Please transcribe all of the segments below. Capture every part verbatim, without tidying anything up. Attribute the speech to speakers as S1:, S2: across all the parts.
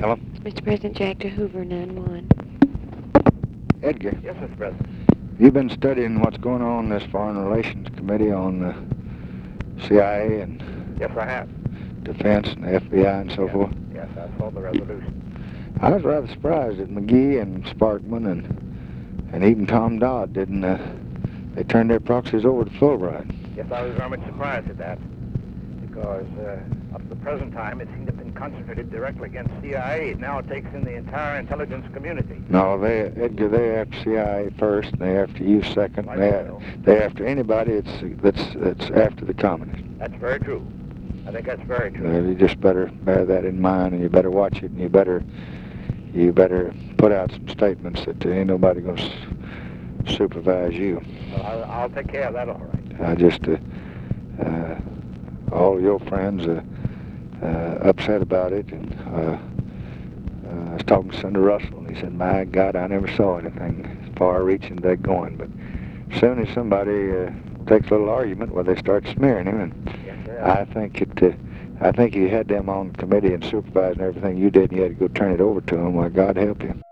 S1: Hello?
S2: Mister President, Jack to Hoover, nine one.
S1: Edgar,
S3: Yes, Mister President.
S1: you've been studying what's going on in this Foreign Relations Committee on the C I A and
S3: Yes, I have.
S1: Defense and the F B I and so
S3: Yes.
S1: forth.
S3: Yes, I saw the resolution.
S1: I was rather surprised that McGee and Sparkman and and even Tom Dodd didn't, uh, they turned their proxies over to Fulbright.
S3: Yes, I was very much surprised at that because uh, up to the present time it seemed to have been concentrated directly against C I A. Now it takes in the entire intelligence community.
S1: No, they, Edgar, they're after C I A first, and they're after you second,
S3: I
S1: and they're,
S3: know.
S1: they're after anybody that's, that's, that's after the communists.
S3: That's very true. I think that's very true.
S1: Uh, you just better bear that in mind, and you better watch it, and you better you better put out some statements that ain't nobody going to supervise you.
S3: Well, I'll, I'll take care of that all right.
S1: I just, uh, uh, all your friends are uh, upset about it, and uh, uh, I was talking to Senator Russell, and he said, my God, I never saw anything as far-reaching as they're going, but as soon as somebody uh, takes a little argument, well, they start smearing him, and
S3: Yes, sir.
S1: I think it, uh, I think you had them on the committee and supervising everything you did, and you had to go turn it over to them. Well, God help you.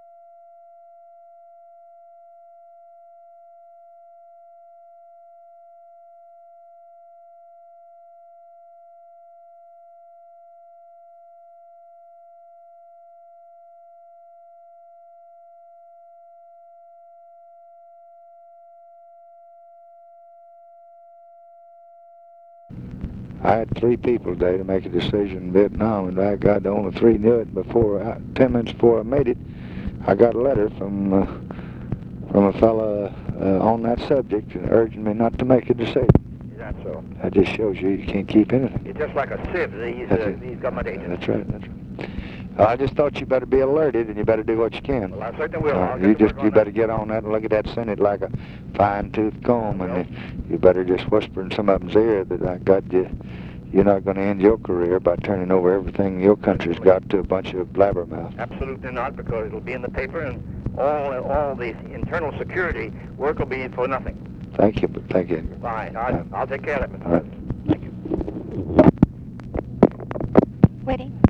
S1: I had three people today to make a decision in Vietnam, and by God, the only three knew it before, I, ten minutes before I made it. I got a letter from uh, from a fella uh, on that subject urging me not to make a decision.
S3: Is that so?
S1: That just shows you you can't keep anything.
S3: It's just like a sieve, these,
S1: That's
S3: uh,
S1: it.
S3: these government agents.
S1: That's right, that's right. Uh, I just thought you better be alerted, and you better do what you can.
S3: Well, I certainly will.
S1: Uh,
S3: I'll get
S1: you
S3: to
S1: just
S3: work
S1: you
S3: on
S1: better
S3: that.
S1: get on that and look at that Senate like a fine-tooth comb,
S3: I
S1: and
S3: will.
S1: uh, you better just whisper in some of them's ear that I got you. You're not going to end your career by turning over everything your country's got to a bunch of blabbermouths.
S3: Absolutely not, because it'll be in the paper, and all all the internal security work will be for nothing.
S1: Thank you, but thank you.
S3: Fine. I'll,
S1: Uh,
S3: I'll take care of it, Mister
S1: all right.
S3: President. Thank you.
S2: Waiting.